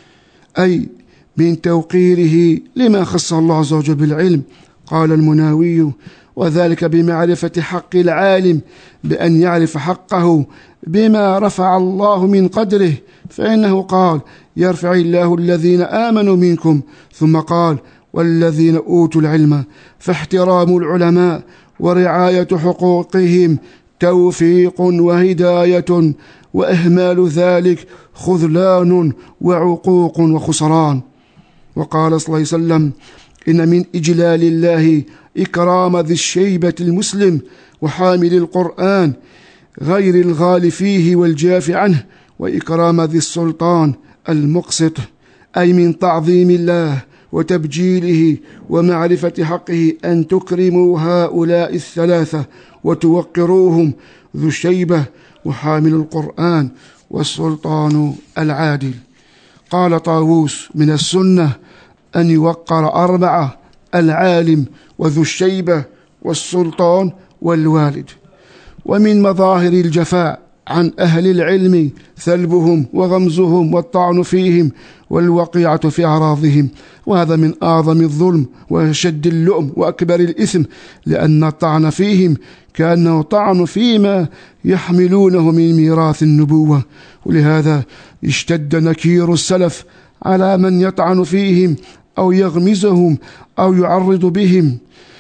[SPEAKER 3] أي من توقيره لما خص الله عز وجل بالعلم. قال المناوي: وذلك بمعرفة حق العالم، بأن يعرف حقه بما رفع الله من قدره، فإنه قال: يرفع الله الذين آمنوا منكم، ثم قال: والذين أوتوا العلم. فاحترام العلماء ورعاية حقوقهم توفيق وهداية، وإهمال ذلك خذلان وعقوق وخسران. وقال صلى الله عليه وسلم: إن من إجلال الله إكرام ذي الشيبة المسلم وحامل القرآن غير الغال فيه والجاف عنه، وإكرام ذي السلطان المقسط، أي من تعظيم الله وتبجيله ومعرفة حقه أن تكرموا هؤلاء الثلاثة وتوقروهم: ذو الشيبة وحامل القرآن والسلطان العادل. قال طاووس: من السنة أن يوقر أربعة: العالم وذو الشيبة والسلطان والوالد. ومن مظاهر الجفاء عن أهل العلم ثلبهم وغمزهم والطعن فيهم والوقيعة في أعراضهم، وهذا من أعظم الظلم وشد اللؤم وأكبر الإثم، لأن الطعن فيهم كأنه طعن فيما يحملونه من ميراث النبوة. ولهذا اشتد نكير السلف على من يطعن فيهم أو يغمزهم أو يعرض بهم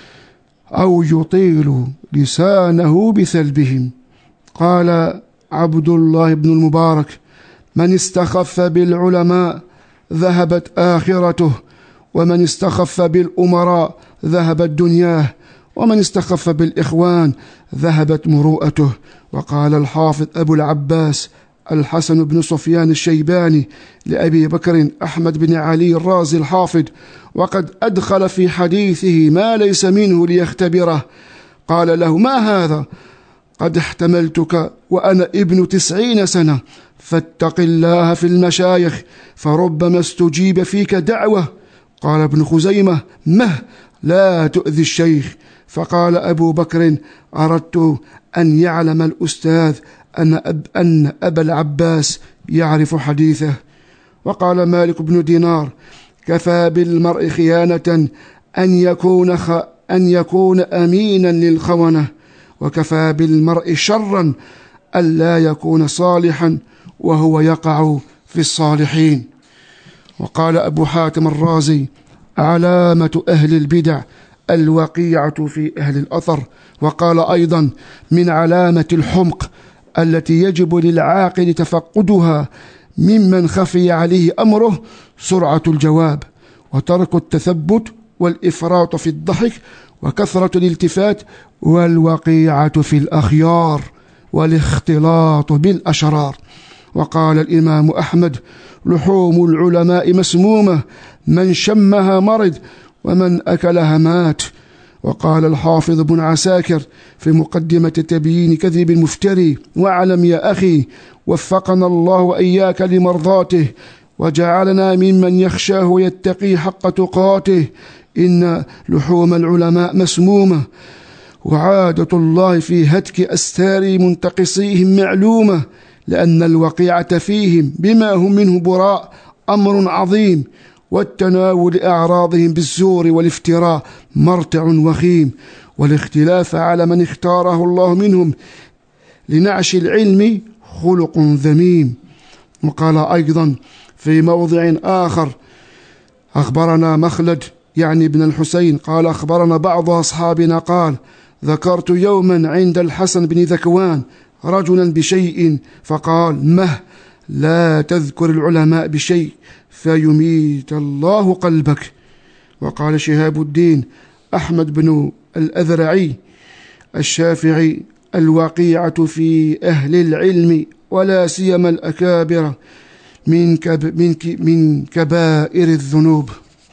[SPEAKER 3] أو يطيل لسانه بثلبهم. قال عبد الله بن المبارك: من استخف بالعلماء ذهبت آخرته، ومن استخف بالأمراء ذهبت دنياه، ومن استخف بالإخوان ذهبت مروءته. وقال الحافظ أبو العباس الحسن بن سفيان الشيباني لأبي بكر أحمد بن علي الرازي الحافظ، وقد أدخل في حديثه ما ليس منه ليختبره، قال له: ما هذا؟ قد احتملتك وأنا ابن تسعين سنة، فاتق الله في المشايخ فربما استجيب فيك دعوة. قال ابن خزيمة: مه لا تؤذي الشيخ. فقال أبو بكر: أردت أن يعلم الأستاذ أن, أب أن أبا العباس يعرف حديثه. وقال مالك بن دينار: كفى بالمرء خيانة أن يكون, خ... أن يكون أمينا للخونة، وكفى بالمرء شرا ألا يكون صالحا وهو يقع في الصالحين. وقال أبو حاتم الرازي: علامة أهل البدع الوقيعة في أهل الأثر. وقال أيضا: من علامة الحمق التي يجب للعاقل تفقدها ممن خفي عليه أمره سرعة الجواب، وترك التثبت، والإفراط في الضحك، وكثرة الالتفات، والوقيعة في الأخيار، والاختلاط بالأشرار. وقال الإمام أحمد: لحوم العلماء مسمومة، من شمها مرض ومن أكلها مات. وقال الحافظ بن عساكر في مقدمة تبيين كذب المفتري: واعلم يا أخي وفقنا الله وإياك لمرضاته وجعلنا ممن يخشاه ويتقي حق تقاته، إن لحوم العلماء مسمومة، وعادة الله في هتك أستار منتقصيهم معلومة، لأن الوقيعة فيهم بما هم منه براء أمر عظيم، والتناول أعراضهم بالزور والافتراء مرتع وخيم، والاختلاف على من اختاره الله منهم لنعش العلم خلق ذميم. وقال أيضا في موضع آخر: أخبرنا مخلد يعني ابن الحسين قال أخبرنا بعض أصحابنا قال ذكرت يوما عند الحسن بن ذكوان رجلا بشيء فقال مه لا تذكر العلماء بشيء فيميت الله قلبك. وقال شهاب الدين أحمد بن الأذرعي الشافعي الوقيعة في أهل العلم ولا سيما الأكابر من, كب من, من كبائر الذنوب.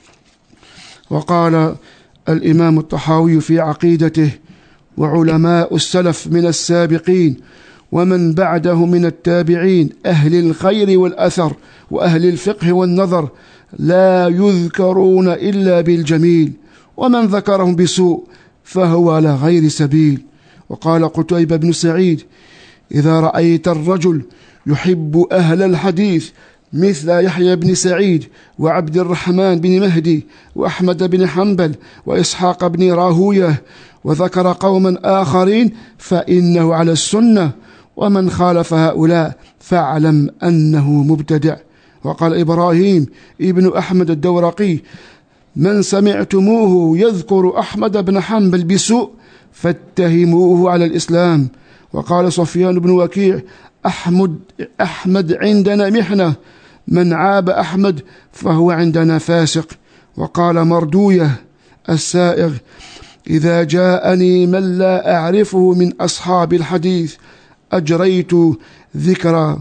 [SPEAKER 3] وقال الإمام الطحاوي في عقيدته وعلماء السلف من السابقين ومن بعده من التابعين أهل الخير والأثر وأهل الفقه والنظر لا يذكرون إلا بالجميل ومن ذكرهم بسوء فهو على غير سبيل. وقال قتيبة بن سعيد إذا رأيت الرجل يحب أهل الحديث مثل يحيى بن سعيد وعبد الرحمن بن مهدي وأحمد بن حنبل وإسحاق بن راهويه وذكر قوما آخرين فإنه على السنة ومن خالف هؤلاء فاعلم أنه مبتدع. وقال إبراهيم ابن أحمد الدورقي من سمعتموه يذكر أحمد بن حنبل بسوء فاتهموه على الإسلام. وقال سفيان بن وكيع أحمد, أحمد عندنا محنة من عاب أحمد فهو عندنا فاسق. وقال مردوية السائغ إذا جاءني من لا أعرفه من أصحاب الحديث أجريت ذكر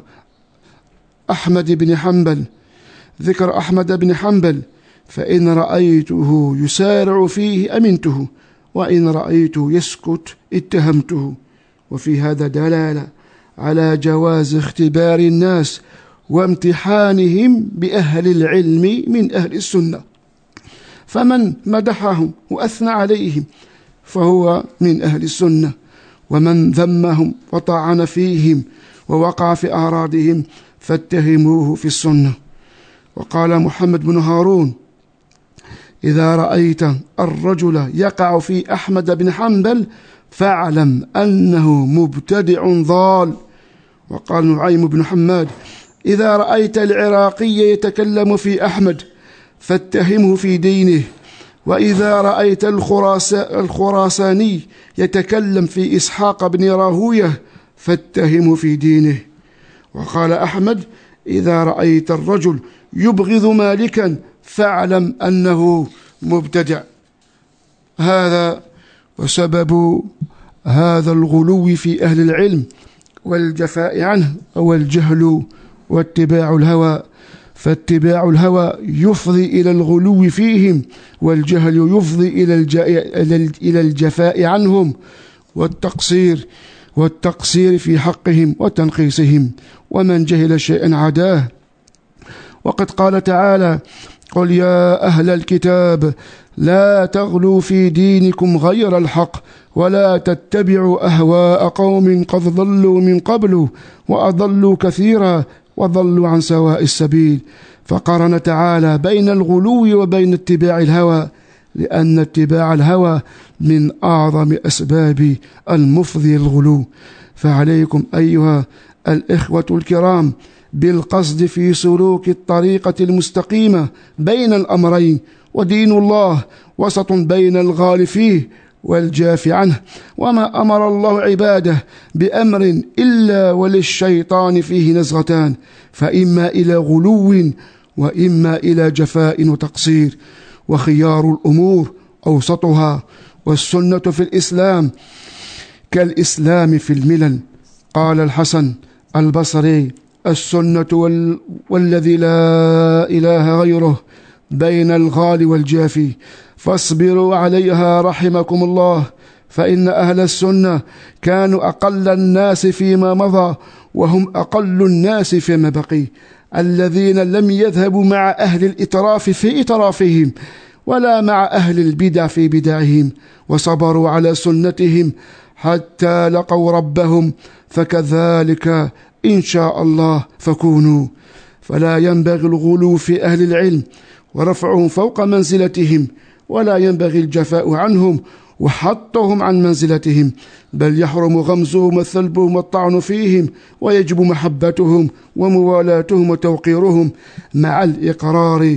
[SPEAKER 3] أحمد بن حنبل ذكر أحمد بن حنبل فإن رأيته يسارع فيه أمنته وإن رأيته يسكت اتهمته. وفي هذا دلالة على جواز اختبار الناس وامتحانهم بأهل العلم من أهل السنة، فمن مدحهم وأثنى عليهم فهو من أهل السنة، ومن ذمهم وطعن فيهم ووقع في أعراضهم فاتهموه في السنة. وقال محمد بن هارون إذا رأيت الرجل يقع في أحمد بن حنبل فاعلم أنه مبتدع ضال. وقال نعيم بن حماد إذا رأيت العراقي يتكلم في أحمد فاتهمه في دينه، وإذا رأيت الخراساني يتكلم في إسحاق بن راهويه فاتهمه في دينه. وقال أحمد إذا رأيت الرجل يبغض مالكا فاعلم أنه مبتدع. هذا وسبب هذا الغلو في أهل العلم والجفاء عنه هو الجهل واتباع الهوى، فاتباع الهوى يفضي إلى الغلو فيهم، والجهل يفضي إلى الجفاء عنهم والتقصير والتقصير في حقهم وتنقيصهم، ومن جهل شيئا عداه. وقد قال تعالى قل يا أهل الكتاب لا تغلوا في دينكم غير الحق ولا تتبعوا أهواء قوم قد ضلوا من قبل وأضلوا كثيرا وضلوا عن سواء السبيل. فقارن تعالى بين الغلو وبين اتباع الهوى، لأن اتباع الهوى من أعظم أسباب المفضي الغلو. فعليكم أيها الإخوة الكرام بالقصد في سلوك الطريقة المستقيمة بين الأمرين، ودين الله وسط بين الغال فيه والجاف عنه، وما أمر الله عباده بأمر إلا وللشيطان فيه نزغتان، فإما إلى غلو وإما إلى جفاء وتقصير، وخيار الأمور أوسطها، والسنة في الإسلام كالإسلام في الملل. قال الحسن البصري السنة وال... والذي لا إله غيره بين الغال والجافي، فاصبروا عليها رحمكم الله، فإن أهل السنة كانوا أقل الناس فيما مضى وهم أقل الناس فيما بقي، الذين لم يذهبوا مع أهل الإتراف في إترافهم ولا مع أهل البدع في بدعهم، وصبروا على سنتهم حتى لقوا ربهم، فكذلك إن شاء الله فكونوا. فلا ينبغي الغلو في أهل العلم ورفعهم فوق منزلتهم، ولا ينبغي الجفاء عنهم وحطهم عن منزلتهم، بل يحرم غمزهم وثلبهم والطعن فيهم، ويجب محبتهم وموالاتهم وتوقيرهم مع الإقرار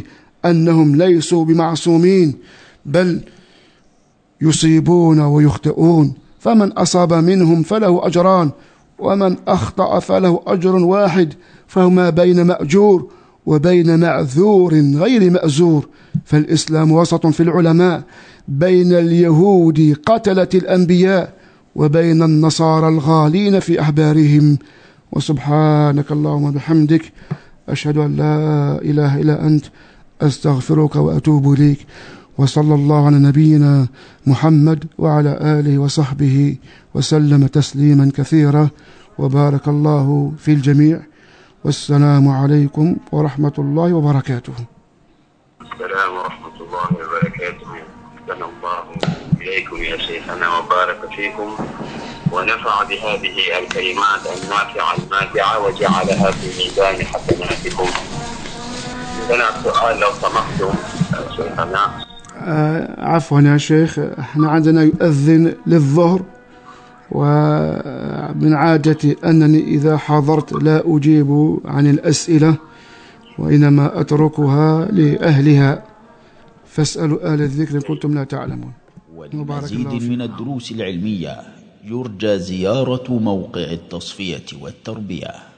[SPEAKER 3] أنهم ليسوا بمعصومين بل يصيبون ويخطئون، فمن أصاب منهم فله أجران ومن أخطأ فله أجر واحد، فهما بين مأجور وبين معذور غير مأزور. فالإسلام وسط في العلماء بين اليهود قتلة الأنبياء وبين النصارى الغالين في أحبارهم. وسبحانك اللهم بحمدك أشهد أن لا إله إلا أنت أستغفرك وأتوب إليك. وصلى الله على نبينا محمد وعلى آله وصحبه وسلم تسليما كثيرا، وبارك الله في الجميع. والسلام عليكم ورحمة الله وبركاته.
[SPEAKER 2] السلام ورحمة الله وبركاته. أحسن الله إليكم يا شيخنا وبارك فيكم ونفع بهذه الكلمات النافعة الماتعة وجعلها في ميزان حسناتكم. عندنا سؤال لو سمحتم شيخنا.
[SPEAKER 3] آه عفوا يا شيخ، احنا عندنا يؤذن للظهر، ومن عادتي أنني إذا حضرت لا أجيب عن الأسئلة وإنما أتركها لأهلها، فاسألوا أهل الذكر إن كنتم لا تعلمون.
[SPEAKER 1] ولمزيد من الدروس العلمية يرجى زيارة موقع التصفية والتربية.